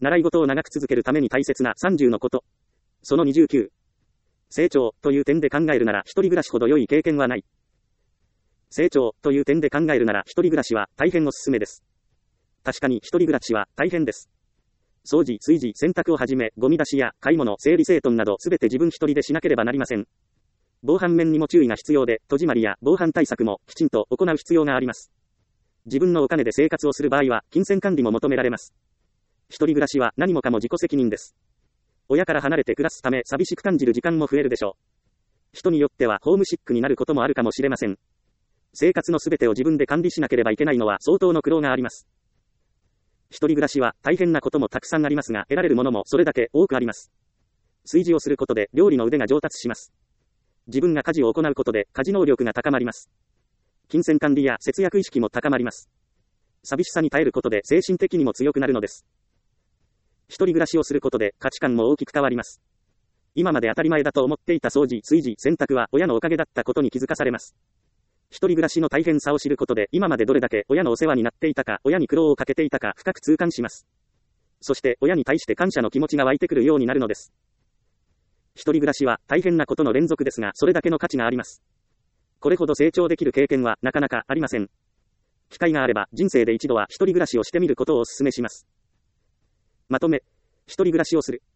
習い事を長く続けるために大切な30のこと。その29。成長という点で考えるなら一人暮らしほど良い経験はない。成長という点で考えるなら一人暮らしは大変おすすめです。確かに一人暮らしは大変です。掃除、炊事、洗濯をはじめ、ゴミ出しや買い物、整理整頓などすべて自分一人でしなければなりません。防犯面にも注意が必要で、戸締まりや防犯対策もきちんと行う必要があります。自分のお金で生活をする場合は、金銭管理も求められます。一人暮らしは何もかも自己責任です。親から離れて暮らすため寂しく感じる時間も増えるでしょう。人によってはホームシックになることもあるかもしれません。生活のすべてを自分で管理しなければいけないのは相当の苦労があります。一人暮らしは大変なこともたくさんありますが、得られるものもそれだけ多くあります。炊事をすることで料理の腕が上達します。自分が家事を行うことで家事能力が高まります。金銭管理や節約意識も高まります。寂しさに耐えることで精神的にも強くなるのです。一人暮らしをすることで価値観も大きく変わります。今まで当たり前だと思っていた掃除、炊事、洗濯は親のおかげだったことに気づかされます。一人暮らしの大変さを知ることで今までどれだけ親のお世話になっていたか、親に苦労をかけていたか深く痛感します。そして親に対して感謝の気持ちが湧いてくるようになるのです。一人暮らしは大変なことの連続ですが、それだけの価値があります。これほど成長できる経験はなかなかありません。機会があれば人生で一度は一人暮らしをしてみることをお勧めします。まとめ、一人暮らしをする。